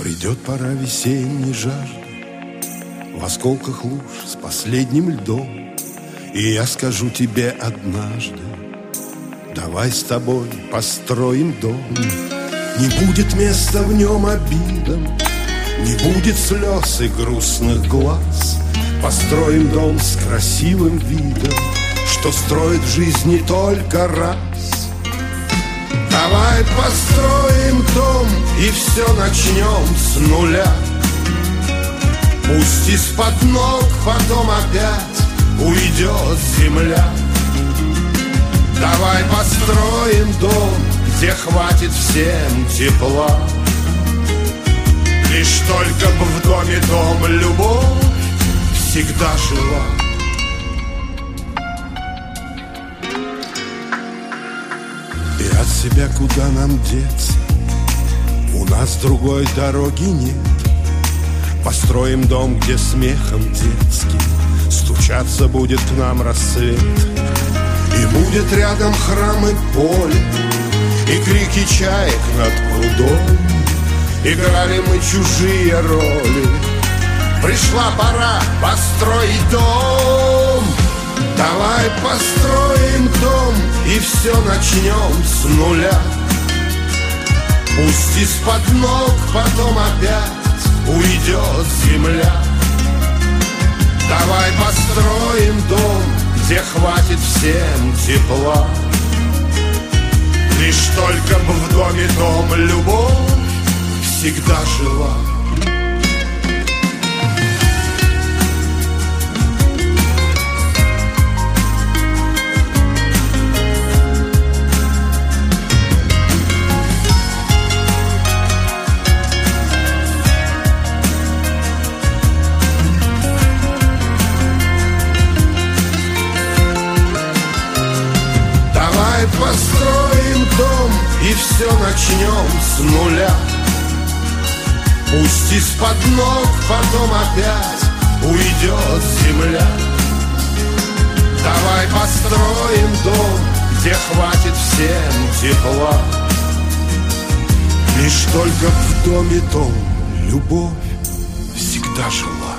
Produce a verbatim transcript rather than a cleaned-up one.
Придет пора весенней жажды, в осколках луж с последним льдом, и я скажу тебе однажды: давай с тобой построим дом. Не будет места в нем обидам, не будет слез и грустных глаз. Построим дом с красивым видом, что строит в жизни только раз. Давай построим дом и все начнем с нуля. Пусть из-под ног потом опять уйдет земля. Давай построим дом, где хватит всем тепла. Лишь только бы в доме том любовь всегда жила. И от себя куда нам деться? У нас другой дороги нет. Построим дом, где смехом детским стучаться будет к нам рассвет. И будет рядом храм и поле, и крики чаек над прудом. Играли мы чужие роли, пришла пора построить дом. Давай построим дом и все начнем с нуля. Пусть из-под ног потом опять уйдет земля. Давай построим дом, где хватит всем тепла. Лишь только бы в доме том любовь всегда жила. Построим дом и все начнем с нуля. Пусть из-под ног потом опять уйдет земля. Давай построим дом, где хватит всем тепла. Лишь только в доме том любовь всегда жила.